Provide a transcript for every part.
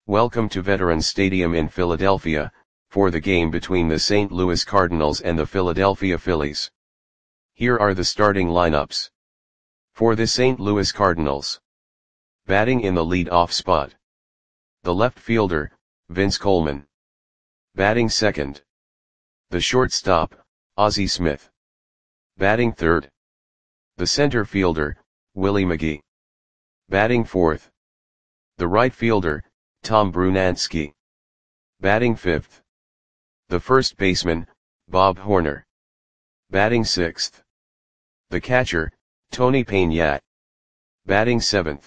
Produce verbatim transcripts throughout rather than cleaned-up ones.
Welcome to Veterans Stadium in Philadelphia, for the game between the Saint Louis Cardinals and the Philadelphia Phillies. Here are the starting lineups. For the Saint Louis Cardinals. Batting in the lead-off spot. The left fielder, Vince Coleman. Batting second. The shortstop, Ozzie Smith. Batting third. The center fielder, Willie McGee. Batting fourth. The right fielder, Tom Brunansky. Batting fifth. The first baseman, Bob Horner. Batting sixth. The catcher, Tony Peña. Batting seventh.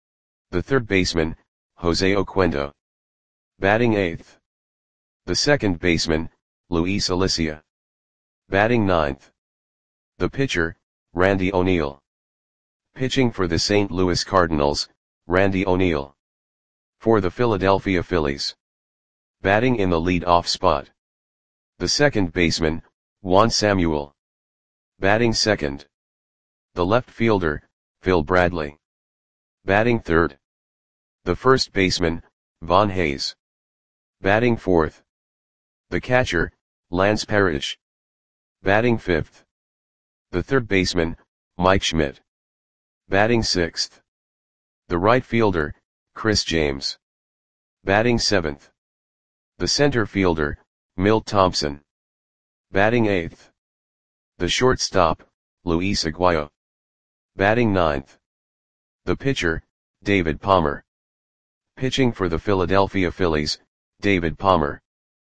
The third baseman, Jose Oquendo. Batting eighth. The second baseman, Luis Alicia. Batting ninth. The pitcher, Randy O'Neal. Pitching for the Saint Louis Cardinals, Randy O'Neal. For the Philadelphia Phillies. Batting in the lead-off spot. The second baseman, Juan Samuel. Batting second. The left fielder, Phil Bradley. Batting third. The first baseman, Von Hayes. Batting fourth. The catcher, Lance Parrish. Batting fifth. The third baseman, Mike Schmidt. Batting sixth. The right fielder, Chris James. Batting seventh. The center fielder, Milt Thompson. Batting eighth. The shortstop, Luis Aguayo. Batting ninth. The pitcher, David Palmer. Pitching for the Philadelphia Phillies, David Palmer.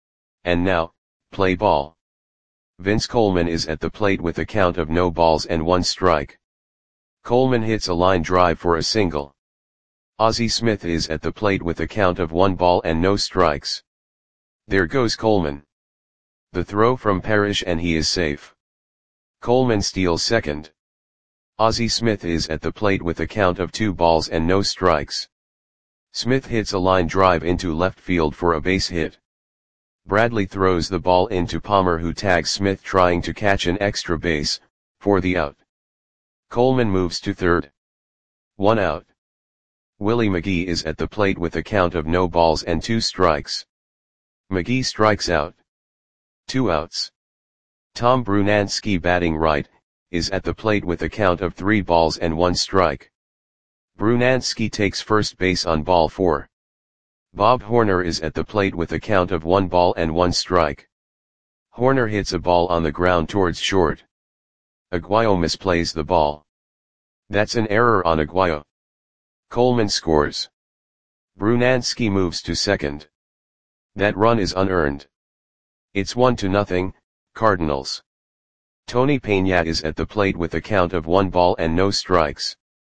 And now, play ball. Vince Coleman is at the plate with a count of no balls and one strike. Coleman hits a line drive for a single. Ozzie Smith is at the plate with a count of one ball and no strikes. There goes Coleman. The throw from Parrish and he is safe. Coleman steals second. Ozzie Smith is at the plate with a count of two balls and no strikes. Smith hits a line drive into left field for a base hit. Bradley throws the ball into Palmer, who tags Smith trying to catch an extra base, for the out. Coleman moves to third. One out. Willie McGee is at the plate with a count of no balls and two strikes. McGee strikes out. Two outs. Tom Brunansky, batting right, is at the plate with a count of three balls and one strike. Brunansky takes first base on ball four. Bob Horner is at the plate with a count of one ball and one strike. Horner hits a ball on the ground towards short. Aguayo misplays the ball. That's an error on Aguayo. Coleman scores. Brunansky moves to second. That run is unearned. It's one to nothing, Cardinals. Tony Peña is at the plate with a count of one ball and no strikes.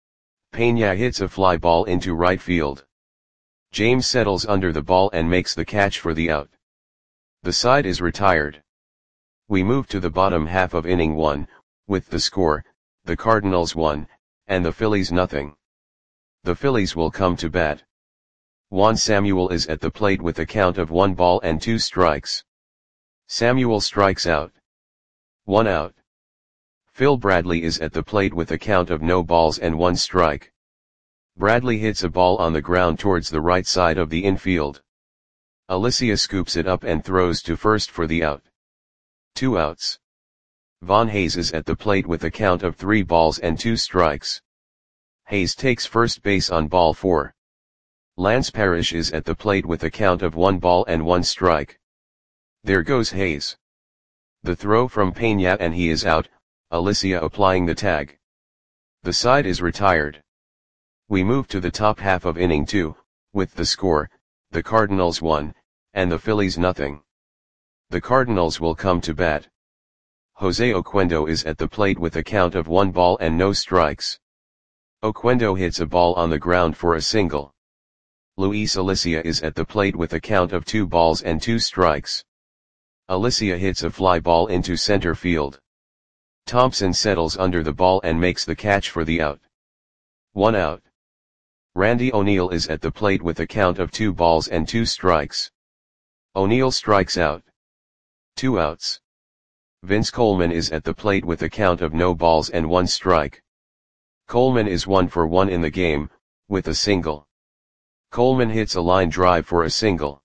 Peña hits a fly ball into right field. James settles under the ball and makes the catch for the out. The side is retired. We move to the bottom half of inning one, with the score, the Cardinals one, and the Phillies nothing. The Phillies will come to bat. Juan Samuel is at the plate with a count of one ball and two strikes. Samuel strikes out. One out. Phil Bradley is at the plate with a count of no balls and one strike. Bradley hits a ball on the ground towards the right side of the infield. Alicia scoops it up and throws to first for the out. Two outs. Von Hayes is at the plate with a count of three balls and two strikes. Hayes takes first base on ball four. Lance Parrish is at the plate with a count of one ball and one strike. There goes Hayes. The throw from Peña and he is out, Alicia applying the tag. The side is retired. We move to the top half of inning two, with the score, the Cardinals one, and the Phillies nothing. The Cardinals will come to bat. Jose Oquendo is at the plate with a count of one ball and no strikes. Oquendo hits a ball on the ground for a single. Luis Alicia is at the plate with a count of two balls and two strikes. Alicia hits a fly ball into center field. Thompson settles under the ball and makes the catch for the out. One out. Randy O'Neal is at the plate with a count of two balls and two strikes. O'Neal strikes out. Two outs. Vince Coleman is at the plate with a count of no balls and one strike. Coleman is one for one in the game, with a single. Coleman hits a line drive for a single.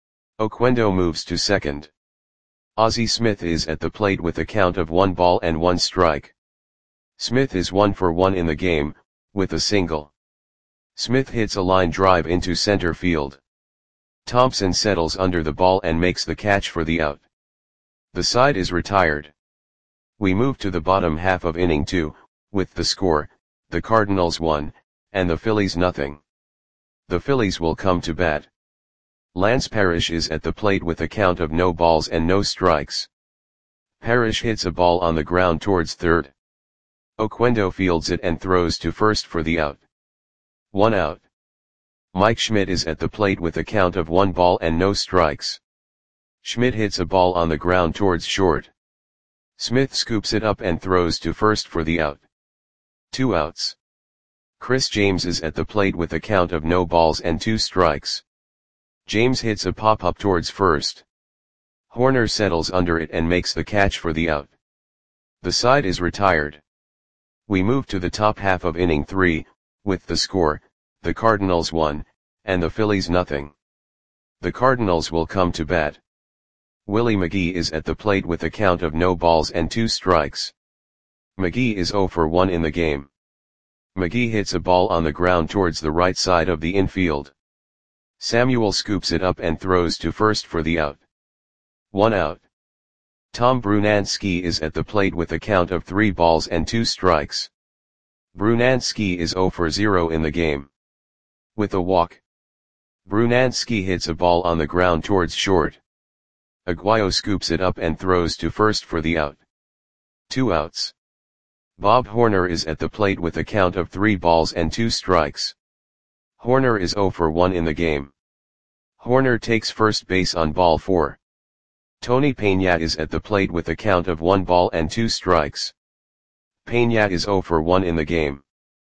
Oquendo moves to second. Ozzie Smith is at the plate with a count of one ball and one strike. Smith is one for one in the game, with a single. Smith hits a line drive into center field. Thompson settles under the ball and makes the catch for the out. The side is retired. We move to the bottom half of inning two, with the score, the Cardinals one, and the Phillies nothing. The Phillies will come to bat. Lance Parrish is at the plate with a count of no balls and no strikes. Parrish hits a ball on the ground towards third. Oquendo fields it and throws to first for the out. One out. Mike Schmidt is at the plate with a count of one ball and no strikes. Schmidt hits a ball on the ground towards short. Smith scoops it up and throws to first for the out. Two outs. Chris James is at the plate with a count of no balls and two strikes. James hits a pop-up towards first. Horner settles under it and makes the catch for the out. The side is retired. We move to the top half of inning three, with the score, the Cardinals one, and the Phillies nothing. The Cardinals will come to bat. Willie McGee is at the plate with a count of no balls and two strikes. McGee is oh for one in the game. McGee hits a ball on the ground towards the right side of the infield. Samuel scoops it up and throws to first for the out. One out. Tom Brunansky is at the plate with a count of three balls and two strikes. Brunansky is oh for zero in the game. With a walk. Brunansky hits a ball on the ground towards short. Aguayo scoops it up and throws to first for the out. Two outs. Bob Horner is at the plate with a count of three balls and two strikes. Horner is oh for one in the game. Horner takes first base on ball four. Tony Peña is at the plate with a count of one ball and two strikes. Peña is oh for one in the game.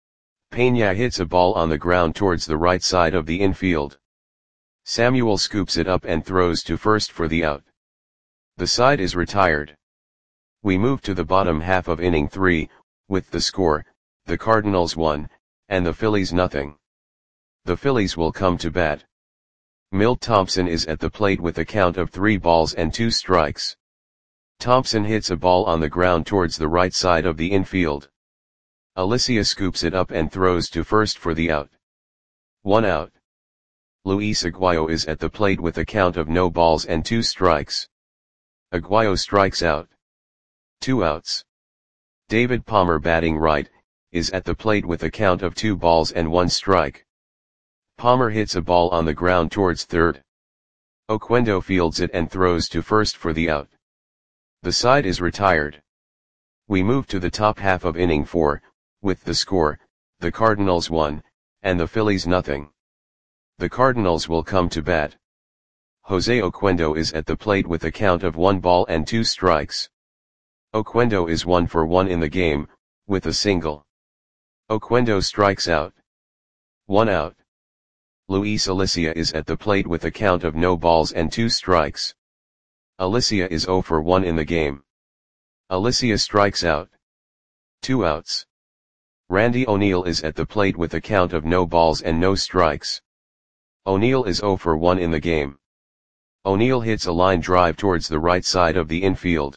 Peña hits a ball on the ground towards the right side of the infield. Samuel scoops it up and throws to first for the out. The side is retired. We move to the bottom half of inning three, with the score, the Cardinals one, and the Phillies nothing. The Phillies will come to bat. Milt Thompson is at the plate with a count of three balls and two strikes. Thompson hits a ball on the ground towards the right side of the infield. Alicia scoops it up and throws to first for the out. One out. Luis Aguayo is at the plate with a count of no balls and two strikes. Aguayo strikes out. Two outs. David Palmer, batting right, is at the plate with a count of two balls and one strike. Palmer hits a ball on the ground towards third. Oquendo fields it and throws to first for the out. The side is retired. We move to the top half of inning four, with the score, the Cardinals one, and the Phillies nothing. The Cardinals will come to bat. Jose Oquendo is at the plate with a count of one ball and two strikes. Oquendo is one for one in the game, with a single. Oquendo strikes out. One out. Luis Alicia is at the plate with a count of no balls and two strikes. Alicia is oh for one in the game. Alicia strikes out. Two outs. Randy O'Neal is at the plate with a count of no balls and no strikes. O'Neal is oh for one in the game. O'Neal hits a line drive towards the right side of the infield.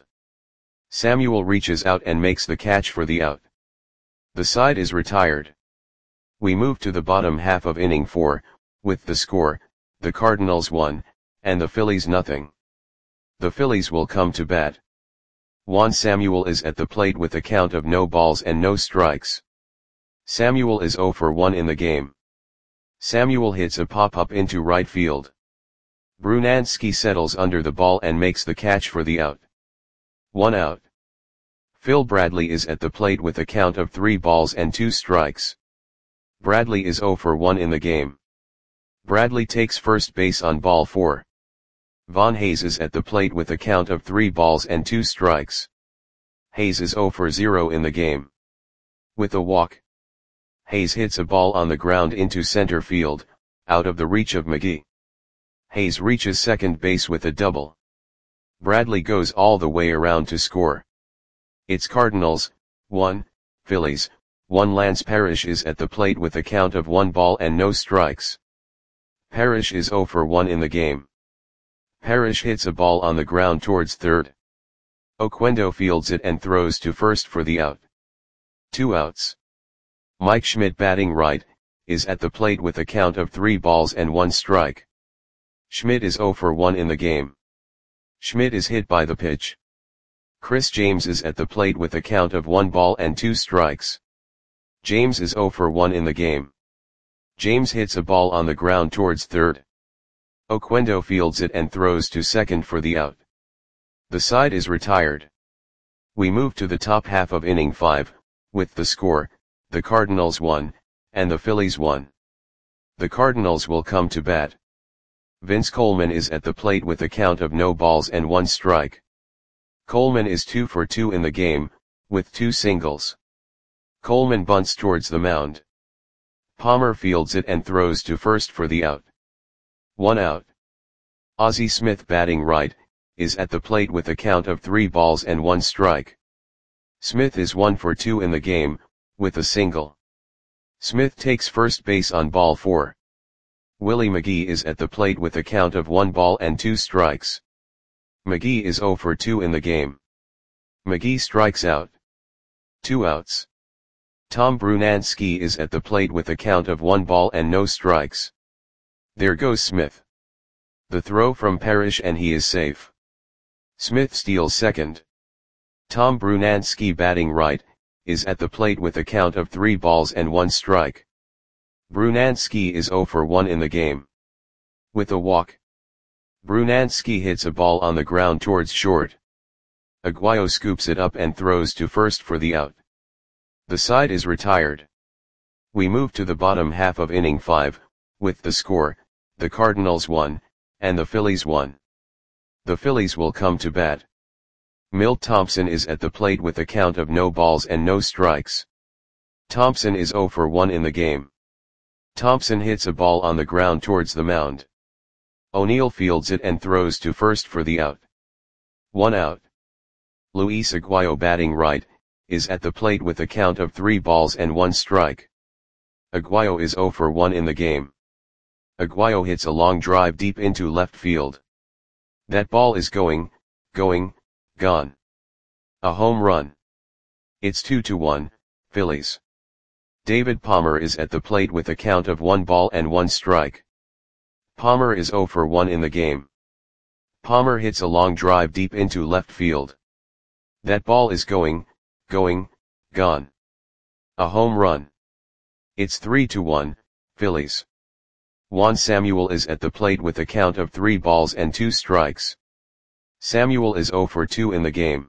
Samuel reaches out and makes the catch for the out. The side is retired. We move to the bottom half of inning four, with the score, the Cardinals one, and the Phillies nothing. The Phillies will come to bat. Juan Samuel is at the plate with a count of no balls and no strikes. Samuel is oh for one in the game. Samuel hits a pop-up into right field. Brunansky settles under the ball and makes the catch for the out. One out. Phil Bradley is at the plate with a count of three balls and two strikes. Bradley is oh for one in the game. Bradley takes first base on ball four. Von Hayes is at the plate with a count of three balls and two strikes. Hayes is oh for zero in the game. With a walk. Hayes hits a ball on the ground into center field, out of the reach of McGee. Hayes reaches second base with a double. Bradley goes all the way around to score. It's Cardinals, one, Phillies, one. Lance Parrish is at the plate with a count of one ball and no strikes. Parrish is zero for one in the game. Parrish hits a ball on the ground towards third. Oquendo fields it and throws to first for the out. Two outs. Mike Schmidt, batting right, is at the plate with a count of three balls and one strike. Schmidt is zero for one in the game. Schmidt is hit by the pitch. Chris James is at the plate with a count of one ball and two strikes. James is zero for one in the game. James hits a ball on the ground towards third. Oquendo fields it and throws to second for the out. The side is retired. We move to the top half of inning five, with the score, the Cardinals won, and the Phillies won. The Cardinals will come to bat. Vince Coleman is at the plate with a count of no balls and one strike. Coleman is two for two in the game, with two singles. Coleman bunts towards the mound. Palmer fields it and throws to first for the out. One out. Ozzie Smith, batting right, is at the plate with a count of three balls and one strike. Smith is one for two in the game, with a single. Smith takes first base on ball four. Willie McGee is at the plate with a count of one ball and two strikes. McGee is zero for two in the game. McGee strikes out. Two outs. Tom Brunansky is at the plate with a count of one ball and no strikes. There goes Smith. The throw from Parrish and he is safe. Smith steals second. Tom Brunansky, batting right, is at the plate with a count of three balls and one strike. Brunansky is zero for one in the game. With a walk. Brunansky hits a ball on the ground towards short. Aguayo scoops it up and throws to first for the out. The side is retired. We move to the bottom half of inning five, with the score, the Cardinals won, and the Phillies won. The Phillies will come to bat. Milt Thompson is at the plate with a count of no balls and no strikes. Thompson is zero for one in the game. Thompson hits a ball on the ground towards the mound. O'Neill fields it and throws to first for the out. One out. Luis Aguayo, batting right, is at the plate with a count of three balls and one strike. Aguayo is zero for one in the game. Aguayo hits a long drive deep into left field. That ball is going, going, gone. A home run. It's two to one, Phillies. David Palmer is at the plate with a count of one ball and one strike. Palmer is zero for one in the game. Palmer hits a long drive deep into left field. That ball is going, going, gone. A home run. It's three to one, Phillies. Juan Samuel is at the plate with a count of three balls and two strikes. Samuel is zero for two in the game.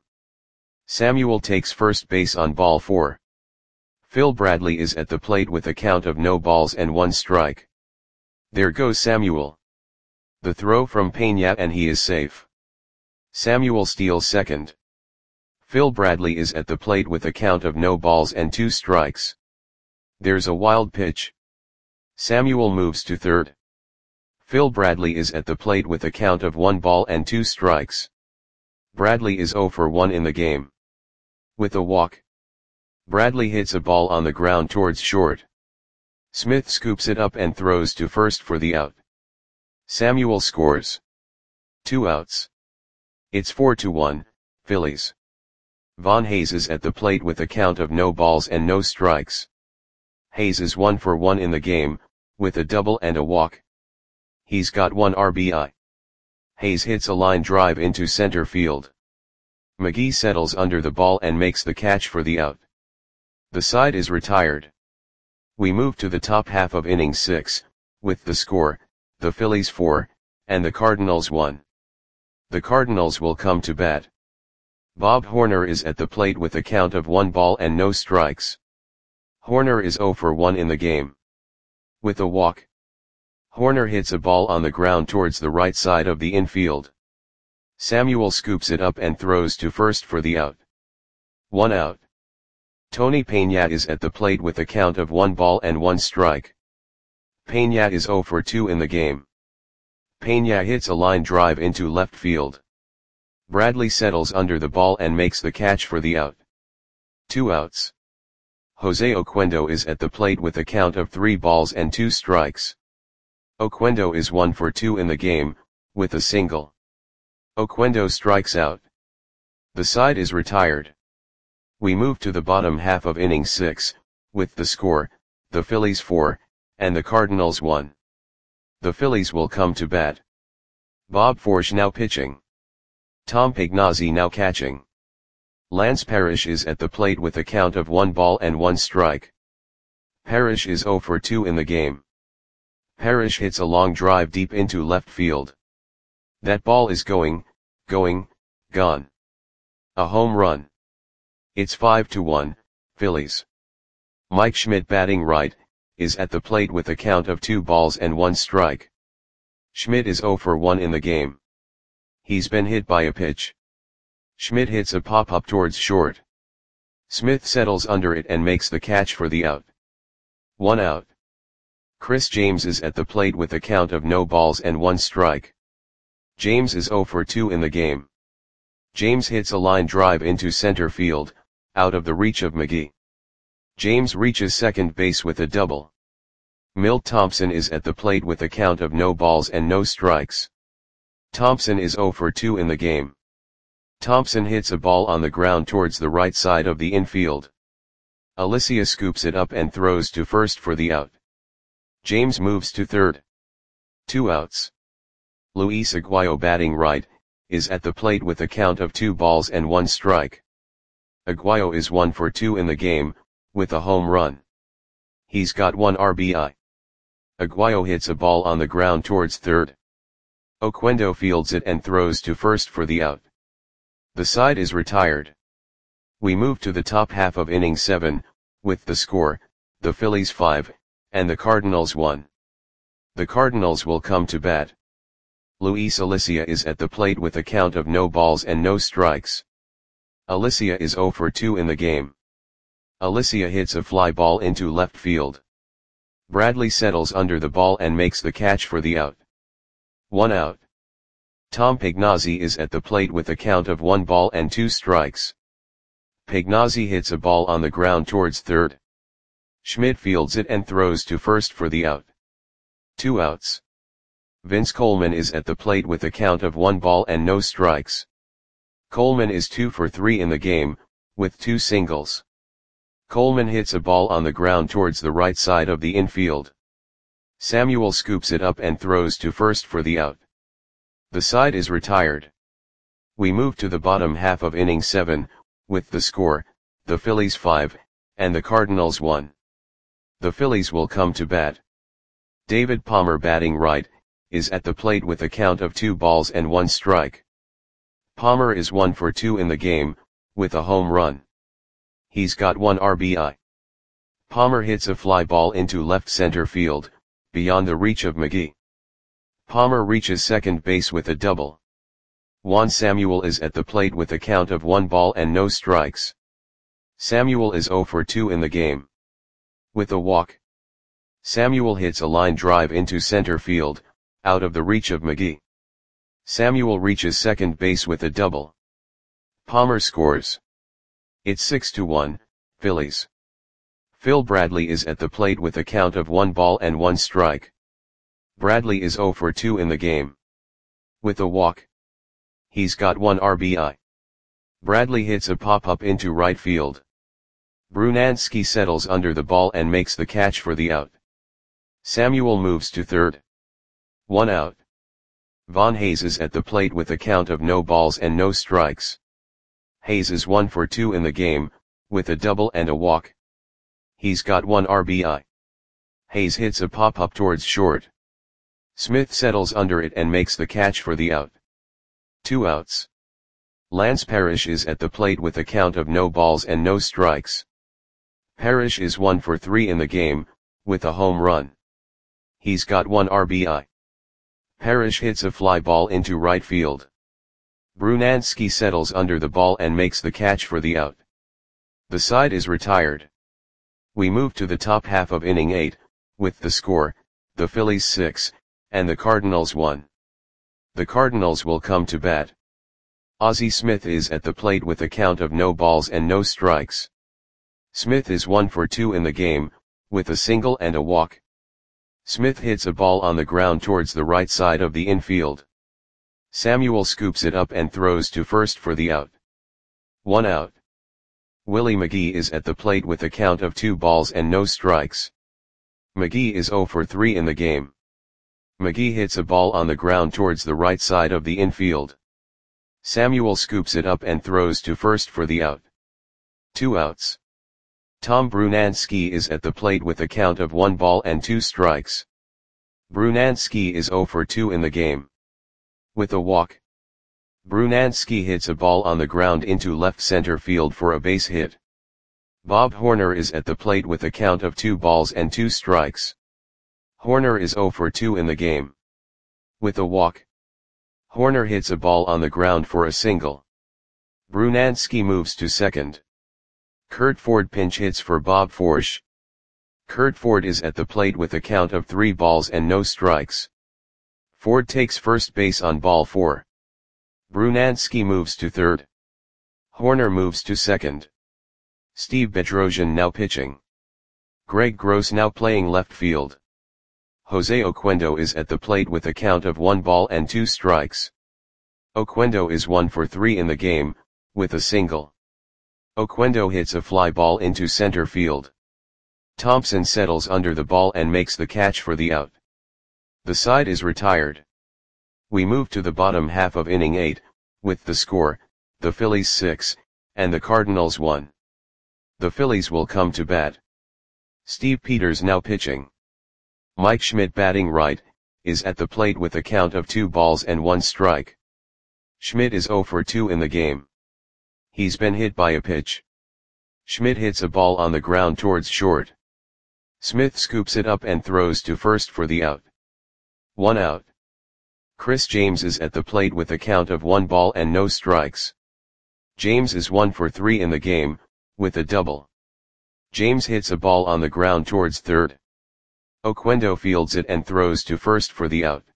Samuel takes first base on ball four. Phil Bradley is at the plate with a count of no balls and one strike. There goes Samuel. The throw from Peña and he is safe. Samuel steals second. Phil Bradley is at the plate with a count of no balls and two strikes. There's a wild pitch. Samuel moves to third. Phil Bradley is at the plate with a count of one ball and two strikes. Bradley is zero for one in the game. With a walk. Bradley hits a ball on the ground towards short. Smith scoops it up and throws to first for the out. Samuel scores. Two outs. It's four to one, Phillies. Von Hayes is at the plate with a count of no balls and no strikes. Hayes is one for one in the game, with a double and a walk. He's got one R B I. Hayes hits a line drive into center field. McGee settles under the ball and makes the catch for the out. The side is retired. We move to the top half of inning six, with the score, the Phillies four, and the Cardinals one. The Cardinals will come to bat. Bob Horner is at the plate with a count of one ball and no strikes. Horner is zero for one in the game. With a walk. Horner hits a ball on the ground towards the right side of the infield. Samuel scoops it up and throws to first for the out. One out. Tony Peña is at the plate with a count of one ball and one strike. Peña is zero for two in the game. Peña hits a line drive into left field. Bradley settles under the ball and makes the catch for the out. Two outs. Jose Oquendo is at the plate with a count of three balls and two strikes. Oquendo is one for two in the game, with a single. Oquendo strikes out. The side is retired. We move to the bottom half of inning six, with the score, the Phillies four, and the Cardinals one. The Phillies will come to bat. Bob Forsch now pitching. Tom Pagnozzi now catching. Lance Parrish is at the plate with a count of one ball and one strike. Parrish is zero for two in the game. Parrish hits a long drive deep into left field. That ball is going, going, gone. A home run. It's five to one, Phillies. Mike Schmidt batting right, is at the plate with a count of two balls and one strike. Schmidt is zero for one in the game. He's been hit by a pitch. Schmidt hits a pop-up towards short. Smith settles under it and makes the catch for the out. One out. Chris James is at the plate with a count of no balls and one strike. James is zero for two in the game. James hits a line drive into center field, out of the reach of McGee. James reaches second base with a double. Milt Thompson is at the plate with a count of no balls and no strikes. Thompson is zero for two in the game. Thompson hits a ball on the ground towards the right side of the infield. Alicia scoops it up and throws to first for the out. James moves to third. Two outs. Luis Aguayo batting right, is at the plate with a count of two balls and one strike. Aguayo is one for two in the game, with a home run. He's got one R B I. Aguayo hits a ball on the ground towards third. Oquendo fields it and throws to first for the out. The side is retired. We move to the top half of inning seven, with the score, the Phillies five, and the Cardinals one. The Cardinals will come to bat. Luis Alicia is at the plate with a count of no balls and no strikes. Alicia is zero for two in the game. Alicia hits a fly ball into left field. Bradley settles under the ball and makes the catch for the out. One out. Tom Pagnozzi is at the plate with a count of one ball and two strikes. Pagnozzi hits a ball on the ground towards third. Schmidt fields it and throws to first for the out. Two outs. Vince Coleman is at the plate with a count of one ball and no strikes. Coleman is two for three in the game, with two singles. Coleman hits a ball on the ground towards the right side of the infield. Samuel scoops it up and throws to first for the out. The side is retired. We move to the bottom half of inning seven, with the score, the Phillies five, and the Cardinals one. The Phillies will come to bat. David Palmer batting right, is at the plate with a count of two balls and one strike. Palmer is one for two in the game, with a home run. He's got one R B I. Palmer hits a fly ball into left center field, beyond the reach of McGee. Palmer reaches second base with a double. Juan Samuel is at the plate with a count of one ball and no strikes. Samuel is zero for two in the game. With a walk. Samuel hits a line drive into center field, out of the reach of McGee. Samuel reaches second base with a double. Palmer scores. It's six to one, Phillies. Phil Bradley is at the plate with a count of one ball and one strike. Bradley is zero for two in the game. With a walk. He's got one R B I. Bradley hits a pop-up into right field. Brunansky settles under the ball and makes the catch for the out. Samuel moves to third. One out. Von Hayes is at the plate with a count of no balls and no strikes. Hayes is one for two in the game, with a double and a walk. He's got one R B I. Hayes hits a pop-up towards short. Smith settles under it and makes the catch for the out. Two outs. Lance Parrish is at the plate with a count of no balls and no strikes. Parrish is one for three in the game, with a home run. He's got one R B I. Parrish hits a fly ball into right field. Brunansky settles under the ball and makes the catch for the out. The side is retired. We move to the top half of inning eight, with the score, the Phillies six, and the Cardinals one. The Cardinals will come to bat. Ozzie Smith is at the plate with a count of no balls and no strikes. Smith is one for two in the game, with a single and a walk. Smith hits a ball on the ground towards the right side of the infield. Samuel scoops it up and throws to first for the out. One out. Willie McGee is at the plate with a count of two balls and no strikes. McGee is zero for three in the game. McGee hits a ball on the ground towards the right side of the infield. Samuel scoops it up and throws to first for the out. Two outs. Tom Brunansky is at the plate with a count of one ball and two strikes. Brunansky is zero for two in the game. With a walk. Brunansky hits a ball on the ground into left center field for a base hit. Bob Horner is at the plate with a count of two balls and two strikes. Horner is zero for two in the game. With a walk. Horner hits a ball on the ground for a single. Brunansky moves to second. Curt Ford pinch hits for Bob Forsch. Curt Ford is at the plate with a count of three balls and no strikes. Ford takes first base on ball four. Brunansky moves to third. Horner moves to second. Steve Bedrosian now pitching. Greg Gross now playing left field. Jose Oquendo is at the plate with a count of one ball and two strikes. Oquendo is one for three in the game, with a single. Oquendo hits a fly ball into center field. Thompson settles under the ball and makes the catch for the out. The side is retired. We move to the bottom half of inning eight, with the score, the Phillies six, and the Cardinals one. The Phillies will come to bat. Steve Peters now pitching. Mike Schmidt batting right, is at the plate with a count of two balls and one strike. Schmidt is zero for two in the game. He's been hit by a pitch. Schmidt hits a ball on the ground towards short. Smith scoops it up and throws to first for the out. One out. Chris James is at the plate with a count of one ball and no strikes. James is one for three in the game, with a double. James hits a ball on the ground towards third. Oquendo fields it and throws to first for the out.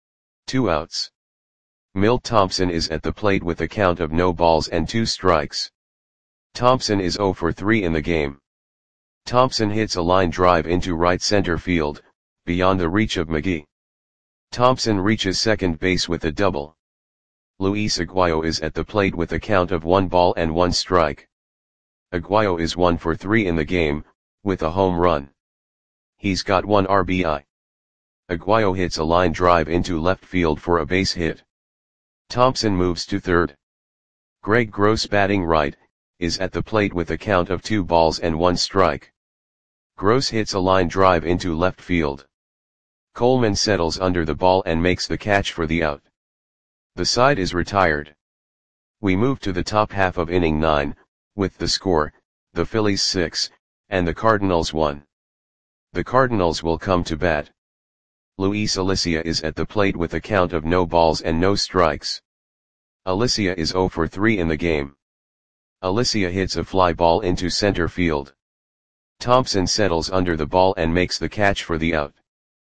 Two outs. Milt Thompson is at the plate with a count of no balls and two strikes. Thompson is zero for three in the game. Thompson hits a line drive into right center field, beyond the reach of McGee. Thompson reaches second base with a double. Luis Aguayo is at the plate with a count of one ball and one strike. Aguayo is one for three in the game, with a home run. He's got one R B I. Aguayo hits a line drive into left field for a base hit. Thompson moves to third. Greg Gross batting right, is at the plate with a count of two balls and one strike. Gross hits a line drive into left field. Coleman settles under the ball and makes the catch for the out. The side is retired. We move to the top half of inning nine, with the score, the Phillies six, and the Cardinals one. The Cardinals will come to bat. Luis Alicia is at the plate with a count of no balls and no strikes. Alicia is zero for three in the game. Alicia hits a fly ball into center field. Thompson settles under the ball and makes the catch for the out.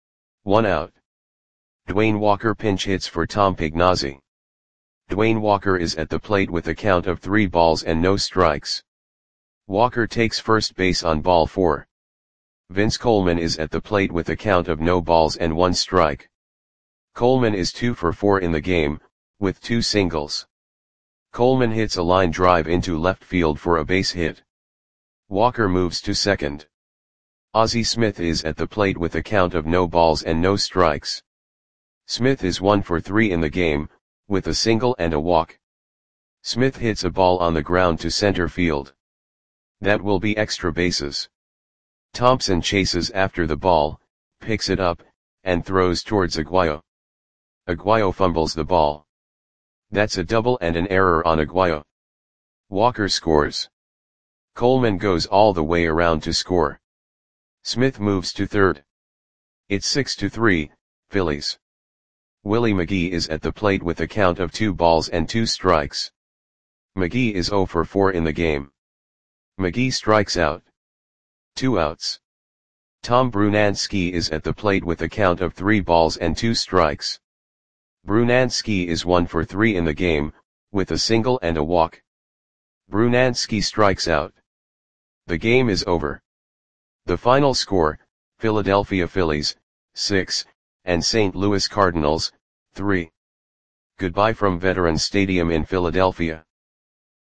One out. Dwayne Walker pinch hits for Tom Pignazzi. Dwayne Walker is at the plate with a count of three balls and no strikes. Walker takes first base on ball four. Vince Coleman is at the plate with a count of no balls and one strike. Coleman is two for four in the game, with two singles. Coleman hits a line drive into left field for a base hit. Walker moves to second. Ozzie Smith is at the plate with a count of no balls and no strikes. Smith is one for three in the game, with a single and a walk. Smith hits a ball on the ground to center field. That will be extra bases. Thompson chases after the ball, picks it up, and throws towards Aguayo. Aguayo fumbles the ball. That's a double and an error on Aguayo. Walker scores. Coleman goes all the way around to score. Smith moves to third. It's six to three, Phillies. Willie McGee is at the plate with a count of two balls and two strikes. McGee is zero for four in the game. McGee strikes out. Two outs. Tom Brunansky is at the plate with a count of three balls and two strikes. Brunansky is one for three in the game, with a single and a walk. Brunansky strikes out. The game is over. The final score, Philadelphia Phillies, six, and Saint Louis Cardinals, three. Goodbye from Veterans Stadium in Philadelphia.